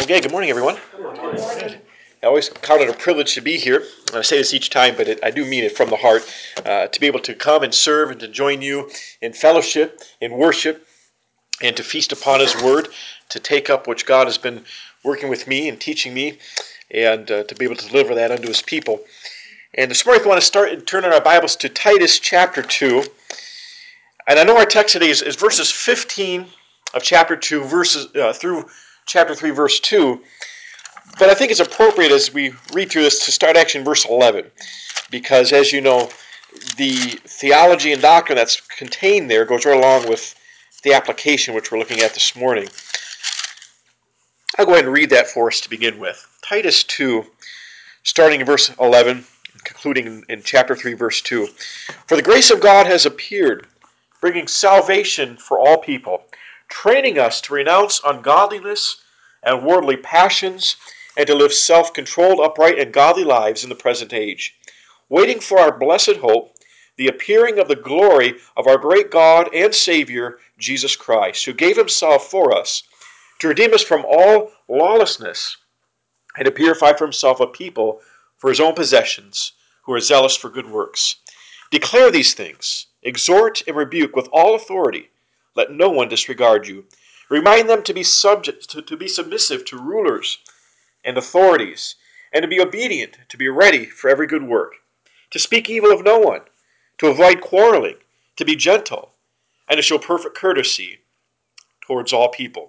Okay, good morning, everyone. Good. I always count it a privilege to be here. I say this each time, but I do mean it from the heart, to be able to come and serve and to join you in fellowship, in worship, and to feast upon His Word, to take up which God has been working with me and teaching me, and to be able to deliver that unto His people. And this morning, we want to start and turn in our Bibles to Titus chapter 2. And I know our text today is verses 15 of chapter 2 through chapter 3, verse 2. But I think it's appropriate as we read through this to start actually in verse 11. Because as you know, the theology and doctrine that's contained there goes right along with the application which we're looking at this morning. I'll go ahead and read that for us to begin with. Titus 2, starting in verse 11, concluding in chapter 3, verse 2. For the grace of God has appeared, bringing salvation for all people, training us to renounce ungodliness and worldly passions, and to live self-controlled, upright, and godly lives in the present age, waiting for our blessed hope, the appearing of the glory of our great God and Savior, Jesus Christ, who gave Himself for us, to redeem us from all lawlessness, and to purify for Himself a people for His own possessions, who are zealous for good works. Declare these things, exhort and rebuke with all authority. Let no one disregard you. Remind them to be submissive to rulers and authorities, and to be obedient, to be ready for every good work, to speak evil of no one, to avoid quarreling, to be gentle, and to show perfect courtesy towards all people.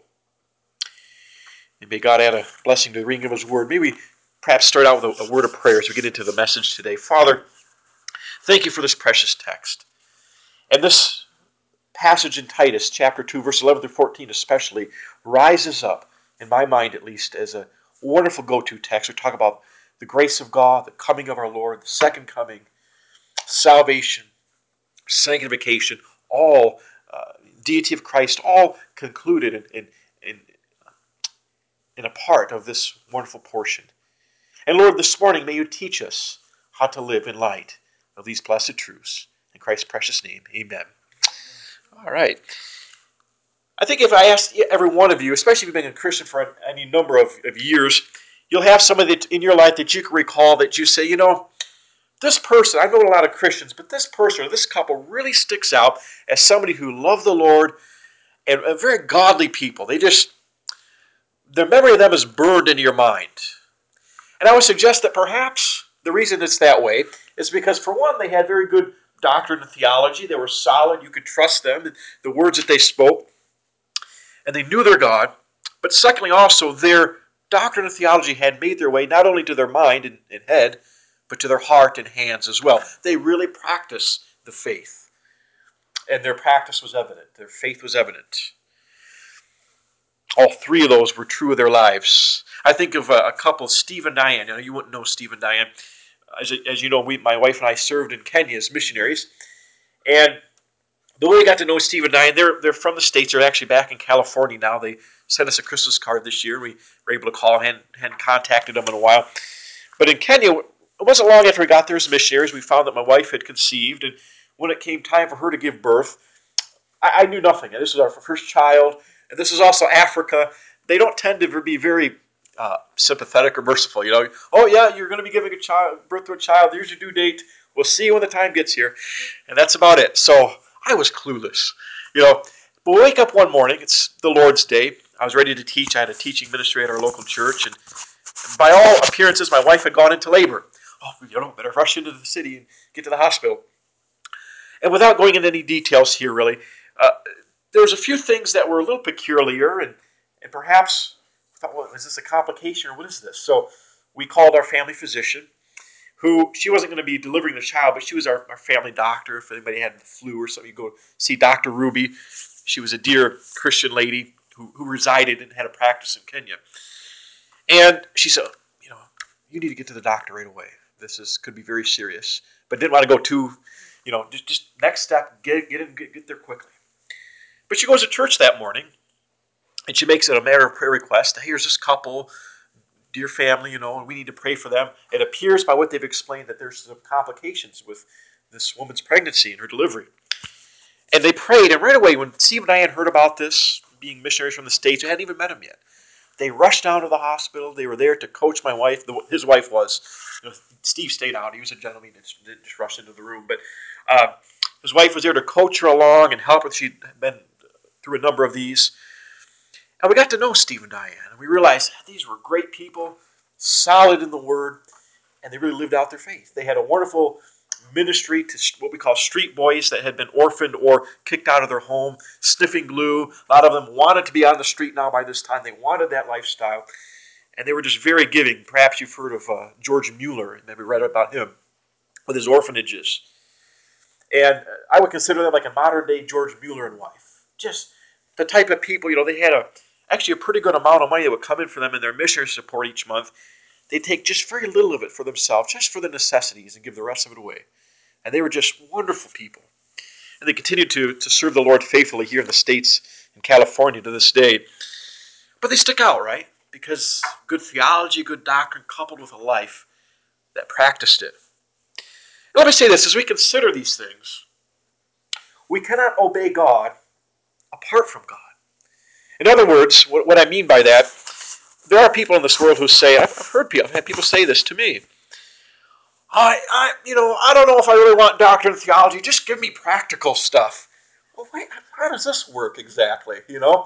And may God add a blessing to the reading of His Word. May we perhaps start out with a word of prayer as we get into the message today. Father, thank You for this precious text. And this passage in Titus, chapter 2, verse 11 through 14 especially, rises up, in my mind at least, as a wonderful go-to text. We talk about the grace of God, the coming of our Lord, the second coming, salvation, sanctification, all deity of Christ, all concluded in a part of this wonderful portion. And Lord, this morning, may You teach us how to live in light of these blessed truths. In Christ's precious name, amen. All right. I think if I asked every one of you, especially if you've been a Christian for any number of years, you'll have somebody in your life that you can recall that you say, you know, this person, I've known a lot of Christians, but this person or this couple really sticks out as somebody who loved the Lord and very godly people. Their memory of them is burned into your mind. And I would suggest that perhaps the reason it's that way is because, for one, they had very good doctrine and theology. They were solid. You could trust them, the words that they spoke. And they knew their God. But secondly, also, their doctrine and theology had made their way not only to their mind and head, but to their heart and hands as well. They really practiced the faith. And their practice was evident. Their faith was evident. All three of those were true of their lives. I think of a couple, Steve and Diane. You wouldn't know Steve and Diane. As you know, my wife and I served in Kenya as missionaries. And the way I got to know Steve and Diane, they're from the States. They're actually back in California now. They sent us a Christmas card this year. We were able to call, hadn't contacted them in a while. But in Kenya, it wasn't long after we got there as missionaries, we found that my wife had conceived. And when it came time for her to give birth, I knew nothing. And this was our first child. And this is also Africa. They don't tend to be very sympathetic or merciful. You know, oh yeah, you're going to be giving birth to a child. Here's your due date. We'll see you when the time gets here. And that's about it. So I was clueless. You know, but we wake up one morning. It's the Lord's Day. I was ready to teach. I had a teaching ministry at our local church. And by all appearances, my wife had gone into labor. Oh, better rush into the city and get to the hospital. And without going into any details here, really, there was a few things that were a little peculiar, and perhaps thought, well, is this a complication or what is this? So we called our family physician, who she wasn't going to be delivering the child, but she was our family doctor. If anybody had the flu or something, you go see Dr. Ruby. She was a dear Christian lady who resided and had a practice in Kenya. And she said, you need to get to the doctor right away. Could be very serious. But didn't want to go too, just next step, get there quickly. But she goes to church that morning, and she makes it a matter of prayer request. Here's this couple, dear family, and we need to pray for them. It appears by what they've explained that there's some complications with this woman's pregnancy and her delivery. And they prayed, and right away, when Steve and Diane heard about this, being missionaries from the States, we hadn't even met him yet. They rushed down to the hospital. They were there to coach my wife. His wife was. Steve stayed out. He was a gentleman. He didn't just rush into the room. But his wife was there to coach her along and help her. She'd been through a number of these. And we got to know Steve and Diane. And we realized these were great people, solid in the Word, and they really lived out their faith. They had a wonderful ministry to what we call street boys that had been orphaned or kicked out of their home, sniffing glue. A lot of them wanted to be on the street now by this time. They wanted that lifestyle, and they were just very giving. Perhaps you've heard of George Mueller, maybe read about him, with his orphanages. And I would consider them like a modern-day George Mueller and wife. Just the type of people, they had actually a pretty good amount of money that would come in for them in their missionary support each month. They take just very little of it for themselves, just for the necessities, and give the rest of it away. And they were just wonderful people. And they continued to serve the Lord faithfully here in the States, in California to this day. But they stick out, right? Because good theology, good doctrine, coupled with a life that practiced it. And let me say this, as we consider these things, we cannot obey God apart from God. In other words, what I mean by that, there are people in this world who say, I've had people say this to me. I don't know if I really want doctrine and theology. Just give me practical stuff. Well, wait, how does this work exactly?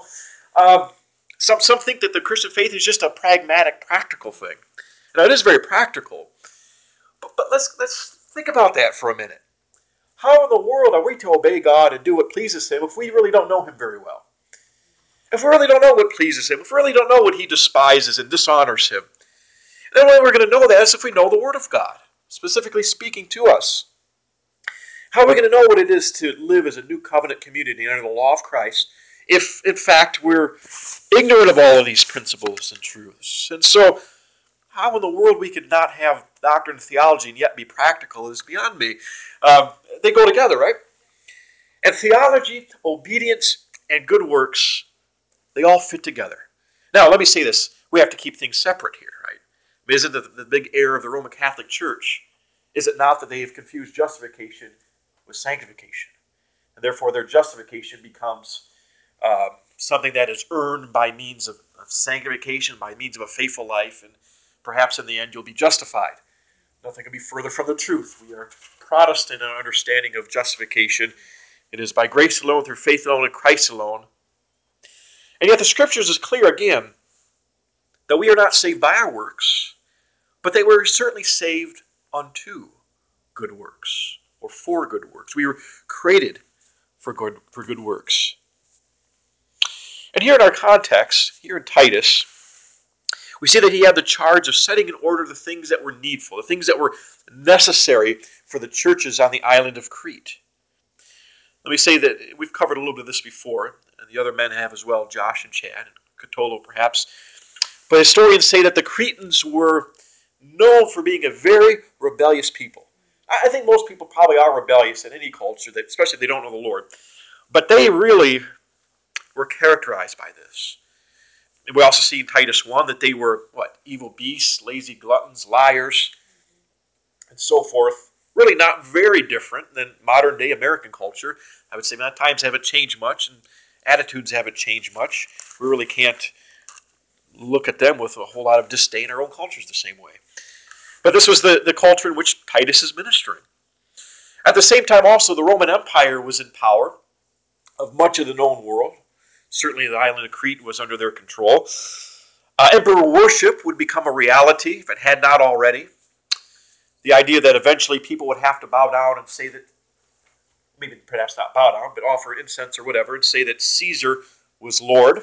Some think that the Christian faith is just a pragmatic, practical thing. Now, it is very practical. But let's think about that for a minute. How in the world are we to obey God and do what pleases Him if we really don't know Him very well? If we really don't know what pleases Him, if we really don't know what He despises and dishonors Him, the only way we're going to know that is if we know the Word of God, specifically speaking to us. How are we going to know what it is to live as a new covenant community under the law of Christ if, in fact, we're ignorant of all of these principles and truths? And so, how in the world we could not have doctrine and theology and yet be practical is beyond me. They go together, right? And theology, obedience, and good works, they all fit together. Now, let me say this. We have to keep things separate here, right? I mean, isn't the big error of the Roman Catholic Church, is it not that they have confused justification with sanctification? And therefore their justification becomes something that is earned by means of sanctification, by means of a faithful life, and perhaps in the end you'll be justified. Nothing can be further from the truth. We are Protestant in our understanding of justification. It is by grace alone, through faith alone, in Christ alone. And yet the Scriptures is clear again that we are not saved by our works, but that we're certainly saved unto good works, or for good works. We were created for good works. And here in our context, here in Titus, we see that he had the charge of setting in order the things that were needful, the things that were necessary for the churches on the island of Crete. Let me say that we've covered a little bit of this before, and the other men have as well, Josh and Chad, and Catulo perhaps. But historians say that the Cretans were known for being a very rebellious people. I think most people probably are rebellious in any culture, especially if they don't know the Lord. But they really were characterized by this. And we also see in Titus 1 that they were, evil beasts, lazy gluttons, liars, and so forth. Really not very different than modern-day American culture. I would say times haven't changed much, and attitudes haven't changed much. We really can't look at them with a whole lot of disdain. Our own culture is the same way. But this was the culture in which Titus is ministering. At the same time, also, the Roman Empire was in power of much of the known world. Certainly the island of Crete was under their control. Emperor worship would become a reality, if it had not already. The idea that eventually people would have to bow down and say that, maybe perhaps not bow down, but offer incense or whatever, and say that Caesar was Lord.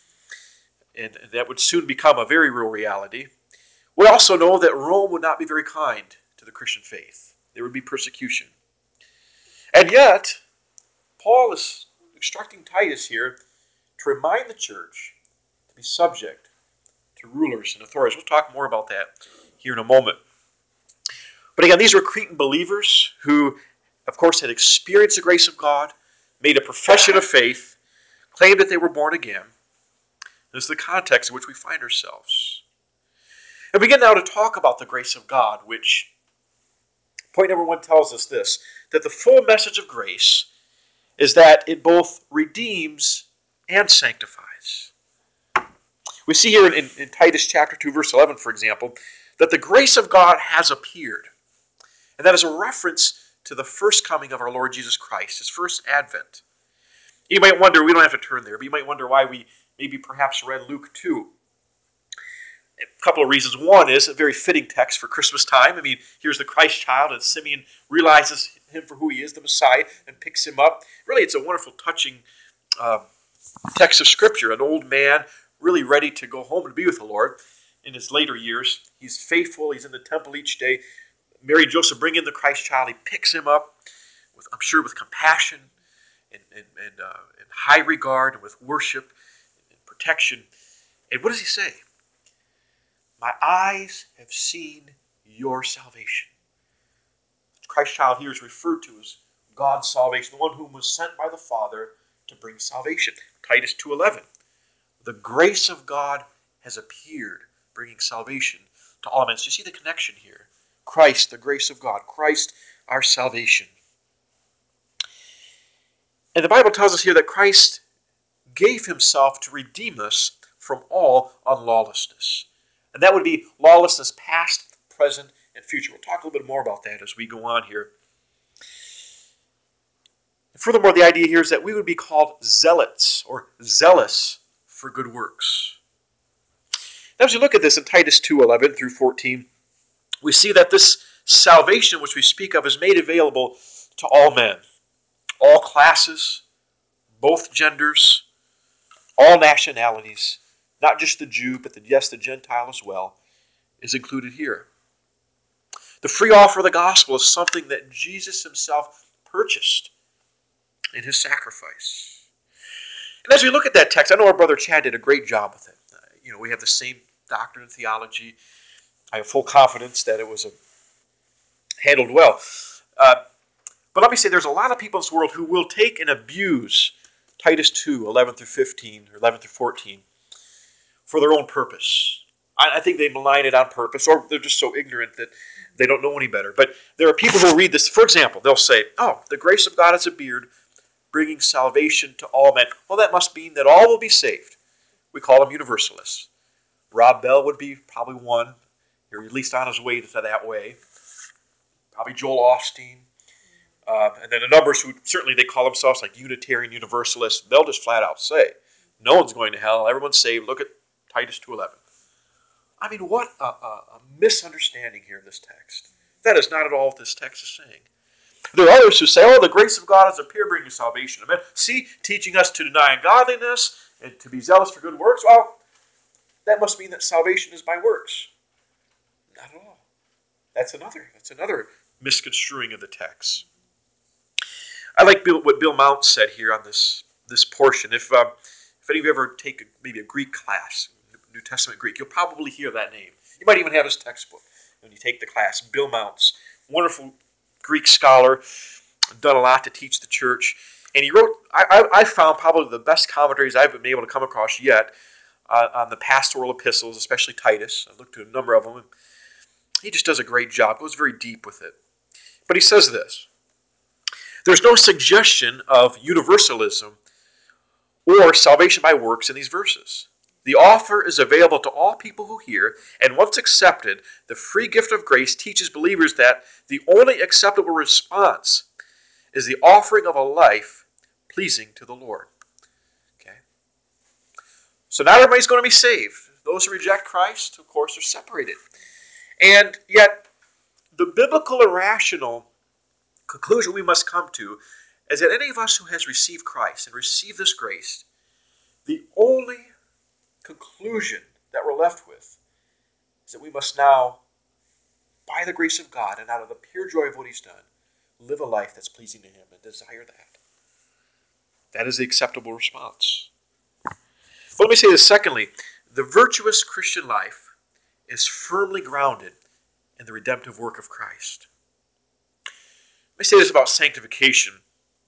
And that would soon become a very real reality. We also know that Rome would not be very kind to the Christian faith. There would be persecution. And yet, Paul is instructing Titus here to remind the church to be subject to rulers and authorities. We'll talk more about that here in a moment. But again, these were Cretan believers who, of course, had experienced the grace of God, made a profession of faith, claimed that they were born again. This is the context in which we find ourselves. And we begin now to talk about the grace of God, which, point number 1 tells us this, that the full message of grace is that it both redeems and sanctifies. We see here in Titus chapter 2, verse 11, for example, that the grace of God has appeared. And that is a reference to the first coming of our Lord Jesus Christ, his first advent. You might wonder, we don't have to turn there, but you might wonder why we maybe perhaps read Luke 2. A couple of reasons. One is a very fitting text for Christmas time. I mean, here's the Christ child, and Simeon realizes him for who he is, the Messiah, and picks him up. Really, it's a wonderful, touching text of Scripture. An old man really ready to go home and be with the Lord in his later years. He's faithful. He's in the temple each day. Mary and Joseph bring in the Christ child. He picks him up, I'm sure, with compassion and high regard and with worship and protection. And what does he say? My eyes have seen your salvation. The Christ child here is referred to as God's salvation, the one whom was sent by the Father to bring salvation. Titus 2:11. The grace of God has appeared, bringing salvation to all men. So you see the connection here. Christ, the grace of God. Christ, our salvation. And the Bible tells us here that Christ gave himself to redeem us from all unlawlessness. And that would be lawlessness past, present, and future. We'll talk a little bit more about that as we go on here. And furthermore, the idea here is that we would be called zealots or zealous for good works. Now, as you look at this in Titus 2:11 through 14, we see that this salvation which we speak of is made available to all men, all classes, both genders, all nationalities, not just the Jew, but the Gentile as well, is included here. The free offer of the gospel is something that Jesus himself purchased in his sacrifice. And as we look at that text, I know our brother Chad did a great job with it. We have the same doctrine and theology. I have full confidence that it was handled well. But let me say, there's a lot of people in this world who will take and abuse Titus 2:11 through 15, or 11 through 14, for their own purpose. I think they malign it on purpose, or they're just so ignorant that they don't know any better. But there are people who will read this. For example, they'll say, oh, the grace of God has appeared, bringing salvation to all men. Well, that must mean that all will be saved. We call them universalists. Rob Bell would be probably one, or at least on his way to that way. Probably Joel Osteen. And then the numbers who certainly they call themselves like Unitarian Universalists. They'll just flat out say, no one's going to hell. Everyone's saved. Look at Titus 2:11. I mean, what a misunderstanding here of this text. That is not at all what this text is saying. There are others who say, oh, the grace of God has appeared, bringing salvation. Amen. See, teaching us to deny ungodliness and to be zealous for good works. Well, that must mean that salvation is by works. Not at all. That's another misconstruing of the text. I like what Bill Mounce said here on this portion. If any of you ever take maybe a Greek class, New Testament Greek, you'll probably hear that name. You might even have his textbook when you take the class. Bill Mounce, wonderful Greek scholar, done a lot to teach the church. And he wrote, I found probably the best commentaries I've been able to come across yet on the pastoral epistles, especially Titus. I looked at a number of them. And he just does a great job, goes very deep with it. But he says this: there's no suggestion of universalism or salvation by works in these verses. The offer is available to all people who hear, and once accepted, the free gift of grace teaches believers that the only acceptable response is the offering of a life pleasing to the Lord. Okay? So not everybody's going to be saved. Those who reject Christ, of course, are separated. And yet, the biblical and rational conclusion we must come to is that any of us who has received Christ and received this grace, the only conclusion that we're left with is that we must now, by the grace of God and out of the pure joy of what he's done, live a life that's pleasing to him and desire that. That is the acceptable response. But let me say this secondly. The virtuous Christian life is firmly grounded in the redemptive work of Christ. Let me say this about sanctification.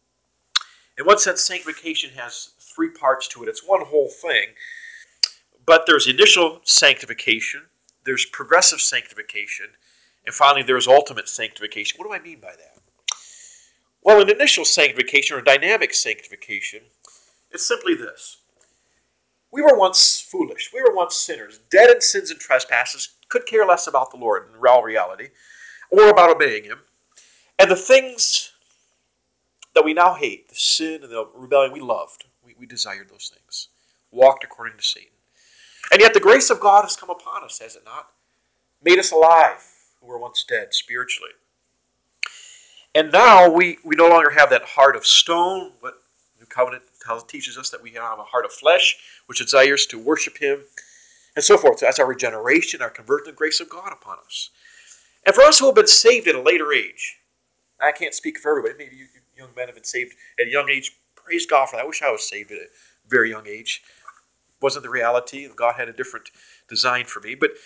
In one sense, sanctification has three parts to it. It's one whole thing. But there's initial sanctification, there's progressive sanctification, and finally there's ultimate sanctification. What do I mean by that? Well, an initial sanctification or dynamic sanctification, it's simply this. We were once foolish. We were once sinners, dead in sins and trespasses, could care less about the Lord in all reality, or about obeying Him. And the things that we now hate, the sin and the rebellion we loved, we desired those things, walked according to Satan. And yet the grace of God has come upon us, has it not? Made us alive, who were once dead spiritually. And now we no longer have that heart of stone, but New Covenant teaches us that we have a heart of flesh, which desires to worship Him, and so forth. So that's our regeneration, our conversion, the grace of God upon us. And for us who have been saved at a later age, I can't speak for everybody. Maybe you young men have been saved at a young age. Praise God for that. I wish I was saved at a very young age. Wasn't the reality. God had a different design for me. But,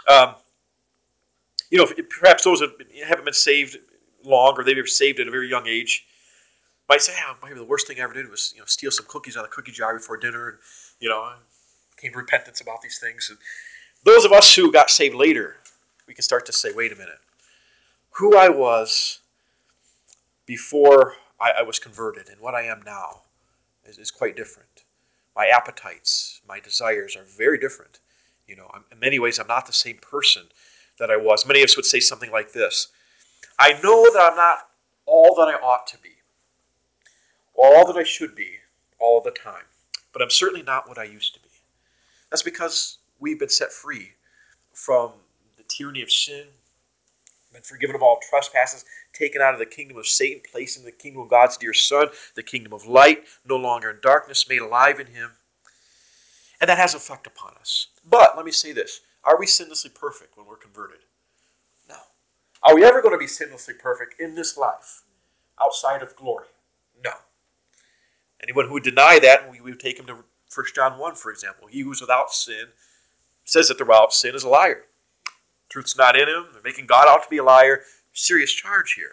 perhaps those that haven't been saved long, or they've been saved at a very young age, might say, maybe the worst thing I ever did was, steal some cookies out of the cookie jar before dinner, and, I came to repentance about these things. And those of us who got saved later, we can start to say, wait a minute. Who I was before I was converted and what I am now is quite different. My appetites, my desires are very different. In many ways, I'm not the same person that I was. Many of us would say something like this: I know that I'm not all that I ought to be, all that I should be, all the time, but I'm certainly not what I used to be. That's because we've been set free from the tyranny of sin, been forgiven of all trespasses, taken out of the kingdom of Satan, placed in the kingdom of God's dear Son, the kingdom of light, no longer in darkness, made alive in Him. And that has an effect upon us. But let me say this: are we sinlessly perfect when we're converted? No. Are we ever going to be sinlessly perfect in this life, outside of glory? No. Anyone who would deny that, we would take him to 1 John 1, for example. He who's without sin, says that they're without sin, is a liar. Truth's not in him. They're making God out to be a liar. Serious charge here.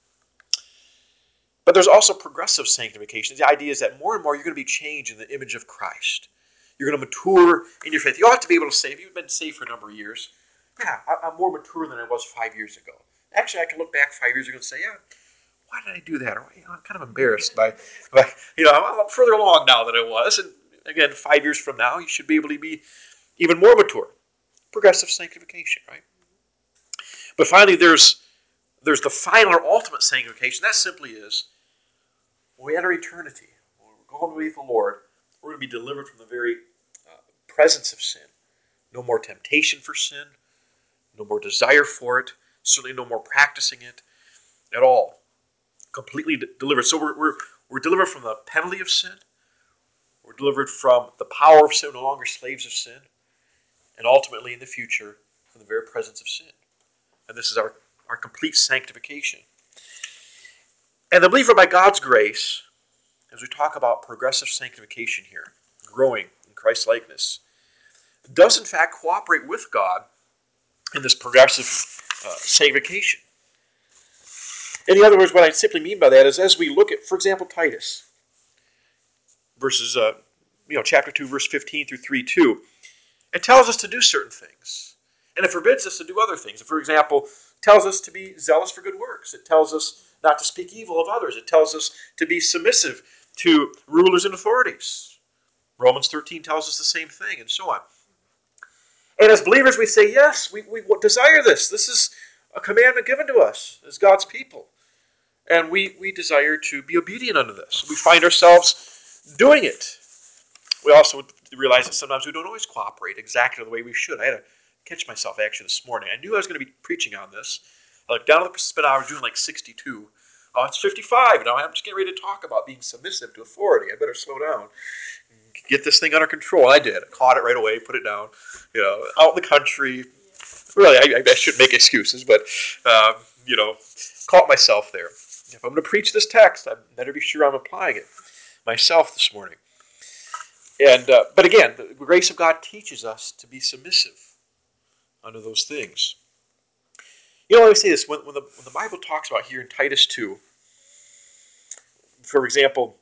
But there's also progressive sanctification. The idea is that more and more you're going to be changed in the image of Christ. You're going to mature in your faith. You ought to be able to say, if you've been saved for a number of years, I'm more mature than I was 5 years ago. Actually, I can look back 5 years ago and say, why did I do that? Or, I'm kind of embarrassed by I'm further along now than I was. And again, 5 years from now, you should be able to be even more mature. Progressive sanctification, right? But finally, there's the final or ultimate sanctification. That simply is, when we enter eternity, when we go home to be with the Lord, we're going to be delivered from the very presence of sin. No more temptation for sin, no more desire for it, certainly no more practicing it at all. Completely delivered. So we're delivered from the penalty of sin. We're delivered from the power of sin, no longer slaves of sin, and ultimately in the future from the very presence of sin. And this is our complete sanctification. And the believer, by God's grace, as we talk about progressive sanctification here, growing in Christ's likeness, does in fact cooperate with God in this progressive sanctification. In other words, what I simply mean by that is, as we look at, for example, Titus, verses, chapter 2, verse 15 through 3:2, it tells us to do certain things, and it forbids us to do other things. For example, it tells us to be zealous for good works. It tells us not to speak evil of others. It tells us to be submissive to rulers and authorities. Romans 13 tells us the same thing, and so on. And as believers, we say, yes, we desire this. This is a commandment given to us as God's people. And we desire to be obedient unto this. We find ourselves doing it. We also realize that sometimes we don't always cooperate exactly the way we should. I had to catch myself actually this morning. I knew I was going to be preaching on this. I looked down at the spin hour, I was doing like 62. Oh, it's 55. Now I'm just getting ready to talk about being submissive to authority. I better slow down. Get this thing under control. I did. I caught it right away, put it down. Out in the country. Really, I shouldn't make excuses, but, caught myself there. If I'm going to preach this text, I better be sure I'm applying it myself this morning. And but again, the grace of God teaches us to be submissive unto those things. Let me say this. When the Bible talks about here in Titus 2, for example,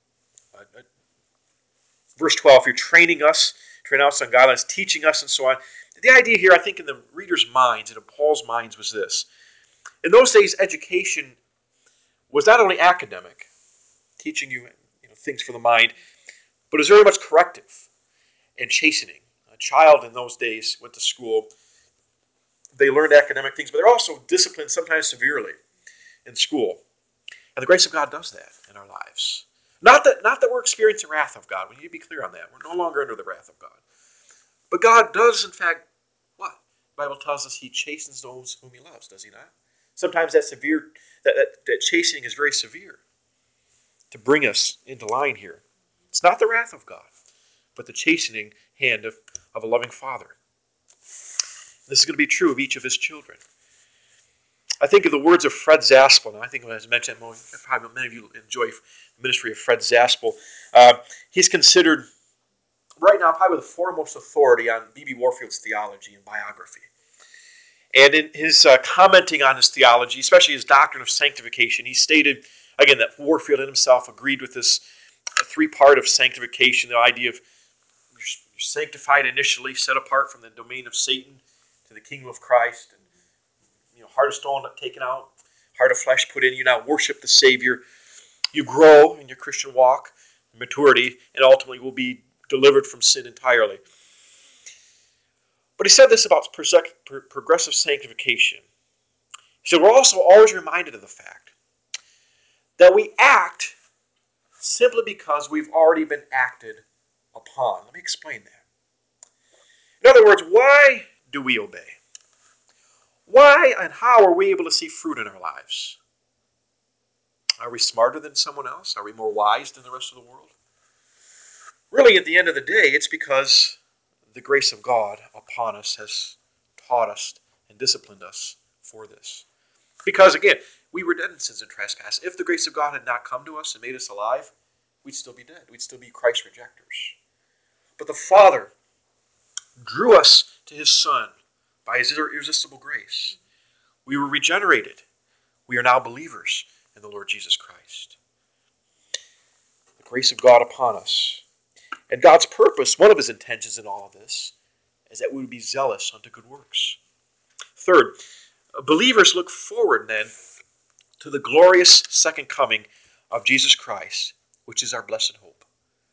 verse 12, you're training us on godliness, teaching us, and so on. The idea here, I think, in the reader's minds and in Paul's minds was this. In those days, education was not only academic, teaching you things for the mind, but it was very much corrective. and chastening. A child in those days went to school. They learned academic things, but they're also disciplined sometimes severely in school. And the grace of God does that in our lives. Not that we're experiencing the wrath of God. We need to be clear on that. We're no longer under the wrath of God. But God does, in fact, what? The Bible tells us He chastens those whom He loves, does He not? Sometimes that chastening is very severe to bring us into line here. It's not the wrath of God, but the chastening hand of a loving Father. This is going to be true of each of His children. I think of the words of Fred Zaspel. I think, as I mentioned, probably many of you enjoy the ministry of Fred Zaspel. He's considered, right now, probably the foremost authority on B.B. Warfield's theology and biography. And in his commenting on his theology, especially his doctrine of sanctification, he stated, again, that Warfield in himself agreed with this three-part of sanctification, the idea of you're sanctified initially, set apart from the domain of Satan to the kingdom of Christ, and heart of stone taken out, heart of flesh put in. You now worship the Savior. You grow in your Christian walk, maturity, and ultimately will be delivered from sin entirely. But he said this about progressive sanctification. He said, we're also always reminded of the fact that we act simply because we've already been acted upon. Let me explain that. In other words, why do we obey? Why and how are we able to see fruit in our lives? Are we smarter than someone else? Are we more wise than the rest of the world? Really, at the end of the day, it's because the grace of God upon us has taught us and disciplined us for this. Because, again, we were dead in sins and trespasses. If the grace of God had not come to us and made us alive, we'd still be dead. We'd still be Christ rejectors. But the Father drew us to His Son by His irresistible grace. We were regenerated. We are now believers in the Lord Jesus Christ. The grace of God upon us. And God's purpose, one of His intentions in all of this, is that we would be zealous unto good works. Third, believers look forward then to the glorious second coming of Jesus Christ, which is our blessed hope.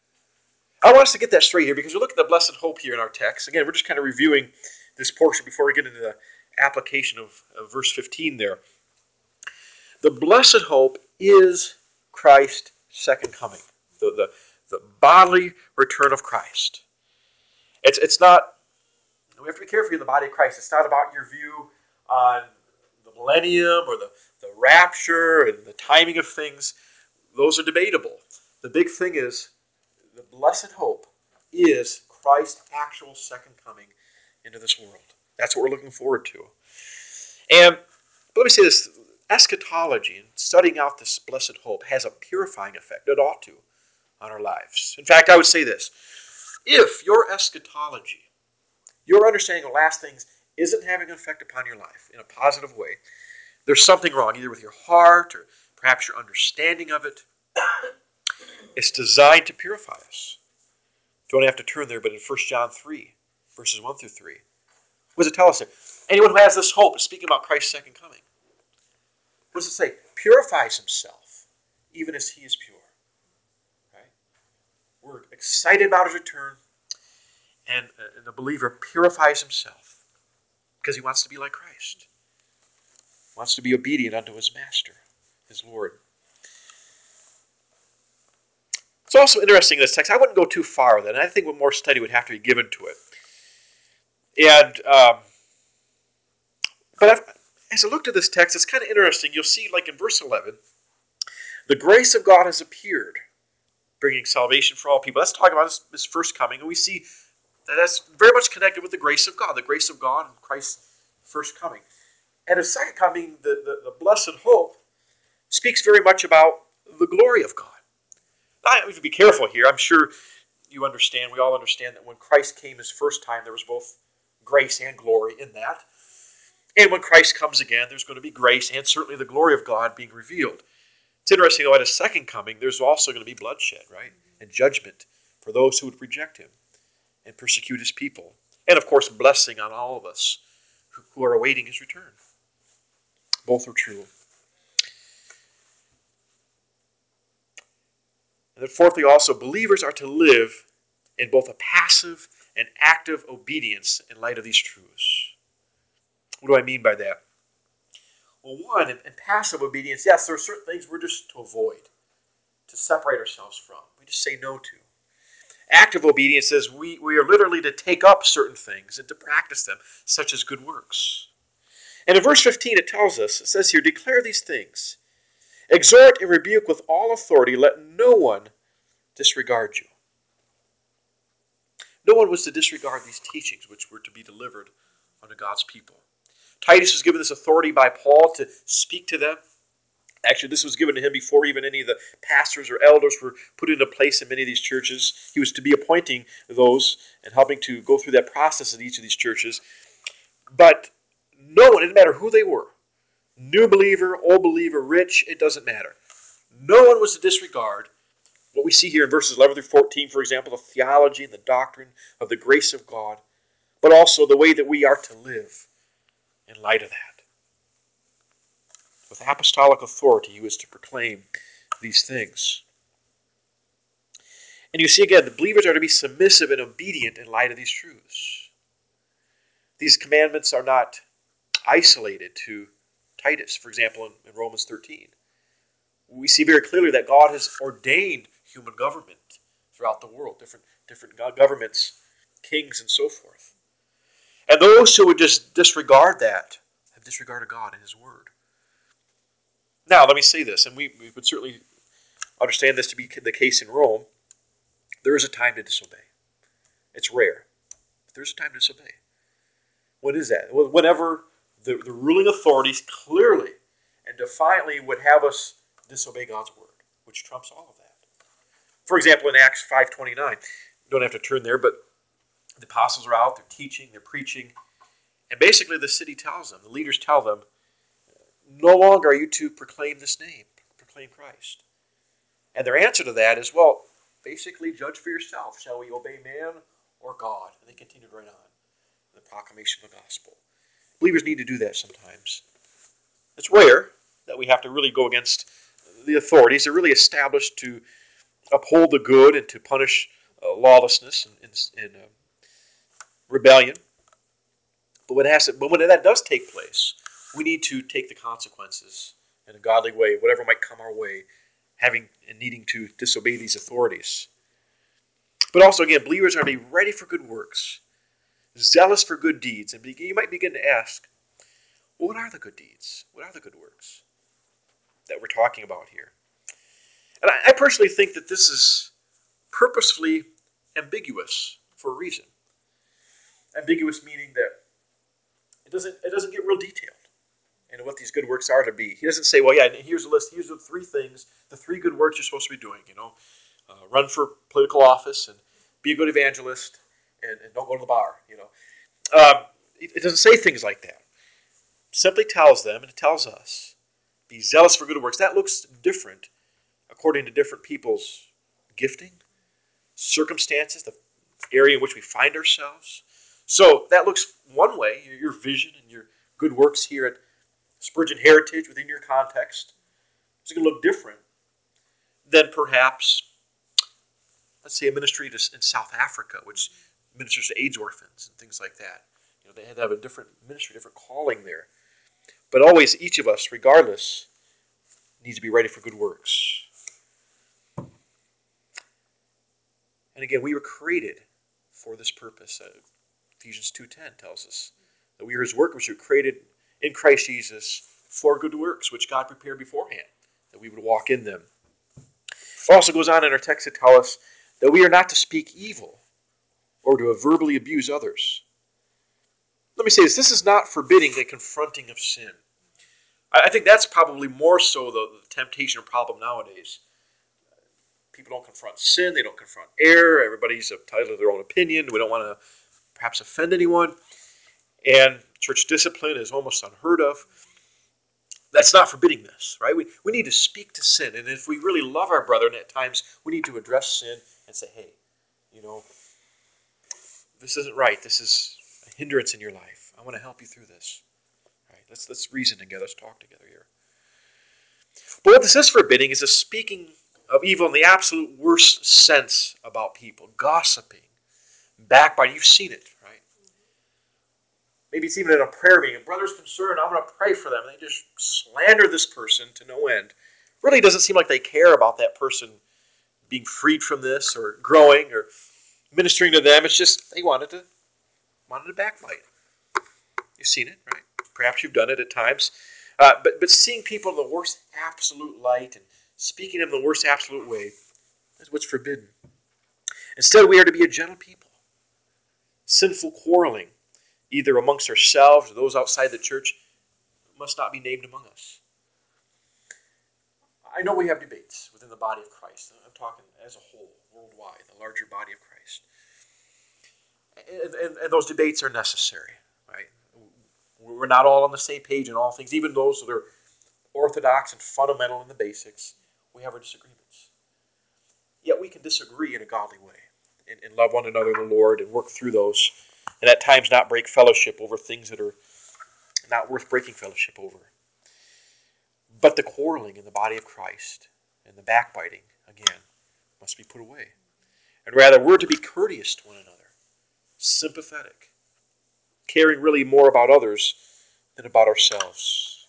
I want us to get that straight here because we look at the blessed hope here in our text. Again, we're just kind of reviewing this portion before we get into the application of verse 15 there. The blessed hope is Christ's second coming, the bodily return of Christ. It's not, we have to be careful in the body of Christ. It's not about your view on the millennium or the rapture and the timing of things. Those are debatable. The big thing is the blessed hope is Christ's actual second coming into this world. That's what we're looking forward to. And let me say this, eschatology and studying out this blessed hope has a purifying effect. It ought to on our lives. In fact, I would say this. If your eschatology, your understanding of last things, isn't having an effect upon your life in a positive way, there's something wrong, either with your heart or perhaps your understanding of it. It's designed to purify us. Don't have to turn there, but in 1 John 3, verses 1 through 3, what does it tell us there? Anyone who has this hope is speaking about Christ's second coming. What does it say? Purifies himself, even as he is pure. Right? We're excited about his return, and the believer purifies himself because he wants to be like Christ. Wants to be obedient unto his master, his Lord. It's also interesting in this text. I wouldn't go too far with it, and I think more study would have to be given to it. But as I looked at this text, it's kind of interesting. You'll see, like in verse 11, the grace of God has appeared, bringing salvation for all people. Let's talk about this first coming, and we see that that's very much connected with the grace of God and Christ's first coming. And his second coming, the blessed hope, speaks very much about the glory of God. Now, we have to be careful here. I'm sure you understand, we all understand that when Christ came his first time, there was both grace and glory in that. And when Christ comes again, there's going to be grace and certainly the glory of God being revealed. It's interesting, though, at his second coming, there's also going to be bloodshed, right? And judgment for those who would reject him and persecute his people. And, of course, blessing on all of us who are awaiting his return. Both are true. And then fourthly, also, believers are to live in both a passive and active obedience in light of these truths. What do I mean by that? Well, one, in passive obedience, yes, there are certain things we're just to avoid, to separate ourselves from. We just say no to. Active obedience says we are literally to take up certain things and to practice them, such as good works. And in verse 15 it tells us, it says here, declare these things. Exhort and rebuke with all authority, let no one disregard you. No one was to disregard these teachings which were to be delivered unto God's people. Titus was given this authority by Paul to speak to them. Actually, this was given to him before even any of the pastors or elders were put into place in many of these churches. He was to be appointing those and helping to go through that process in each of these churches. But no one, it didn't matter who they were, new believer, old believer, rich, it doesn't matter. No one was to disregard what we see here in verses 11 through 14, for example, the theology and the doctrine of the grace of God, but also the way that we are to live in light of that. With apostolic authority, he was to proclaim these things. And you see again, the believers are to be submissive and obedient in light of these truths. These commandments are not isolated to Titus, for example, in Romans 13. We see very clearly that God has ordained human government throughout the world, different governments, kings, and so forth. And those who would just disregard that have disregarded God and His Word. Now, let me say this, and we would certainly understand this to be the case in Rome. There is a time to disobey. It's rare, but there's a time to disobey. When is that? Whenever the ruling authorities clearly and defiantly would have us disobey God's Word, which trumps all of that. For example, in Acts 5:29, you don't have to turn there, but the apostles are out, they're teaching, they're preaching, and basically the city tells them, the leaders tell them, no longer are you to proclaim this name, proclaim Christ. And their answer to that is, well, basically judge for yourself. Shall we obey man or God? And they continued right on in the proclamation of the gospel. Believers need to do that sometimes. It's rare that we have to really go against the authorities. They're really established to uphold the good and to punish lawlessness and rebellion. But when that does take place, we need to take the consequences in a godly way, whatever might come our way, having and needing to disobey these authorities. But also, again, believers are to be ready for good works, zealous for good deeds. And you might begin to ask, well, what are the good deeds? What are the good works that we're talking about here? And I personally think that this is purposefully ambiguous for a reason. Ambiguous meaning that it doesn't get real detailed into what these good works are to be. He doesn't say, well, yeah, here's a list. Here's the three things, the three good works you're supposed to be doing. Run for political office and be a good evangelist and don't go to the bar. It doesn't say things like that. It simply tells them, and it tells us, be zealous for good works. That looks different according to different people's gifting, circumstances, the area in which we find ourselves. So that looks one way, your vision and your good works here at Spurgeon Heritage within your context. It's going to look different than perhaps, let's say, a ministry in South Africa, which ministers to AIDS orphans and things like that. They had to have a different ministry, different calling there. But always, each of us, regardless, needs to be ready for good works. And again, we were created for this purpose. Ephesians 2:10 tells us that we are His work, which were created in Christ Jesus for good works, which God prepared beforehand, that we would walk in them. It also goes on in our text to tell us that we are not to speak evil or to verbally abuse others. Let me say this. This is not forbidding the confronting of sin. I think that's probably more so the temptation or problem nowadays. People don't confront sin. They don't confront error. Everybody's entitled to their own opinion. We don't want to perhaps offend anyone. And church discipline is almost unheard of. That's not forbidding this, right? We need to speak to sin. And if we really love our brethren, at times we need to address sin and say, hey, this isn't right. This is a hindrance in your life. I want to help you through this. All right, let's reason together. Let's talk together here. But what this is forbidding is a speaking of evil in the absolute worst sense about people. Gossiping, Backbiting, you've seen it, right? Maybe it's even in a prayer meeting. A brother's concerned, I'm going to pray for them. They just slander this person to no end. Really doesn't seem like they care about that person being freed from this or growing or ministering to them. It's just they wanted to backbite. You've seen it, right? Perhaps you've done it at times. But seeing people in the worst absolute light and speaking in the worst absolute way is what's forbidden. Instead, we are to be a gentle people. Sinful quarreling, either amongst ourselves or those outside the church, must not be named among us. I know we have debates within the body of Christ. I'm talking as a whole, worldwide, the larger body of Christ. And those debates are necessary, right? We're not all on the same page in all things, even those that are orthodox and fundamental in the basics. We have our disagreements. Yet we can disagree in a godly way and love one another in the Lord and work through those, and at times not break fellowship over things that are not worth breaking fellowship over. But the quarreling in the body of Christ and the backbiting, again, must be put away. And rather, we're to be courteous to one another, sympathetic, caring really more about others than about ourselves.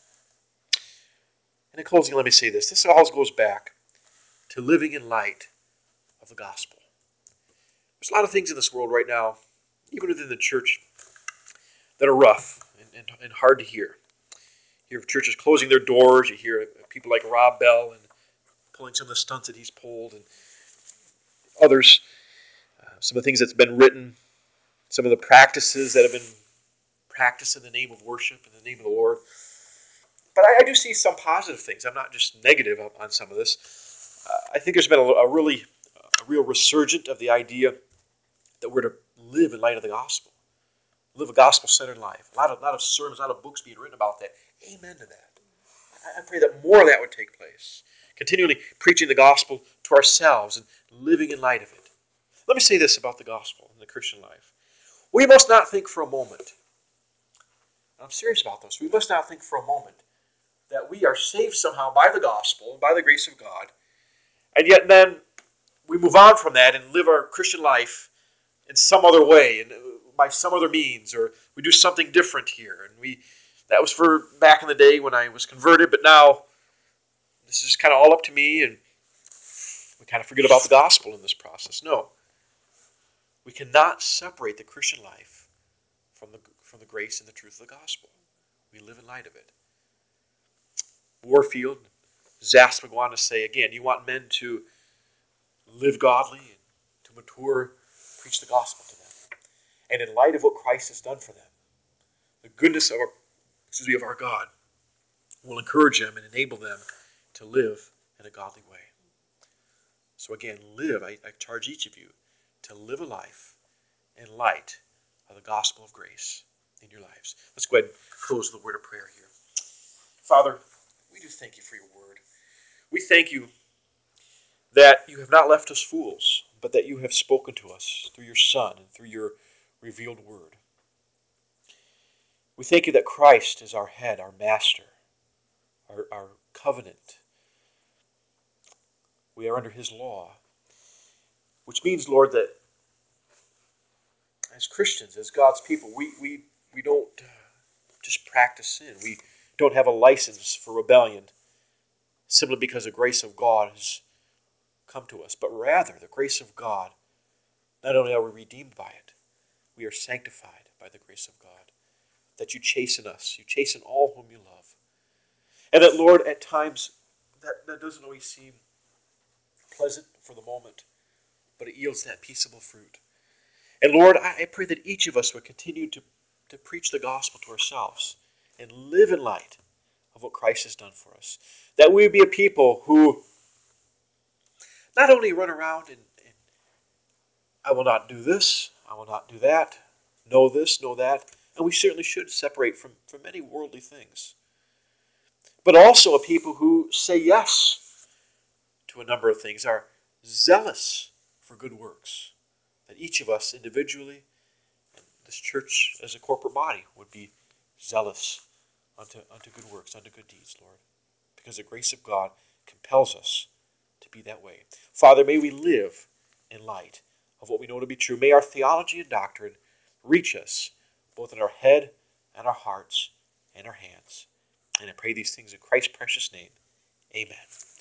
And in closing, let me say this. This always goes back to living in light of the gospel. There's a lot of things in this world right now, even within the church, that are rough and hard to hear. You hear churches closing their doors. You hear people like Rob Bell and pulling some of the stunts that he's pulled, and others, some of the things that's been written, some of the practices that have been practiced in the name of worship, in the name of the Lord. But I do see some positive things. I'm not just negative on some of this. I think there's been a real resurgent of the idea that we're to live in light of the gospel, live a gospel-centered life. A lot of sermons, a lot of books being written about that. Amen to that. I pray that more of that would take place. Continually preaching the gospel to ourselves and living in light of it. Let me say this about the gospel and the Christian life. We must not think for a moment, and I'm serious about this, we must not think for a moment that we are saved somehow by the gospel and by the grace of God, and yet then we move on from that and live our Christian life in some other way and by some other means, or we do something different here. And that was for back in the day when I was converted, but now this is just kind of all up to me, and we kind of forget about the gospel in this process. No. We cannot separate the Christian life from the grace and the truth of the gospel. We live in light of it. Warfield, Zaspin go on to say, again, you want men to live godly and to mature, preach the gospel to them. And in light of what Christ has done for them, the goodness of our God will encourage them and enable them to live in a godly way. So again, I charge each of you to live a life in light of the gospel of grace in your lives. Let's go ahead and close with a word of prayer here. Father, we do thank you for your word. We thank you that you have not left us fools, but that you have spoken to us through your Son and through your revealed word. We thank you that Christ is our head, our master, our covenant. We are under his law, which means, Lord, that as Christians, as God's people, we don't just practice sin. We don't have a license for rebellion simply because the grace of God has come to us, but rather the grace of God, not only are we redeemed by it, we are sanctified by the grace of God, that you chasten us, you chasten all whom you love. And that, Lord, at times that doesn't always seem pleasant for the moment, but it yields that peaceable fruit. And Lord, I pray that each of us would continue to preach the gospel to ourselves and live in light of what Christ has done for us. That we would be a people who not only run around and I will not do this, I will not do that, know this, know that, and we certainly should separate from many worldly things. But also a people who say yes to a number of things, are zealous for good works. That each of us individually, and this church as a corporate body, would be zealous unto good works, unto good deeds, Lord. Because the grace of God compels us to be that way. Father, may we live in light of what we know to be true. May our theology and doctrine reach us, both in our head and our hearts and our hands. And I pray these things in Christ's precious name. Amen.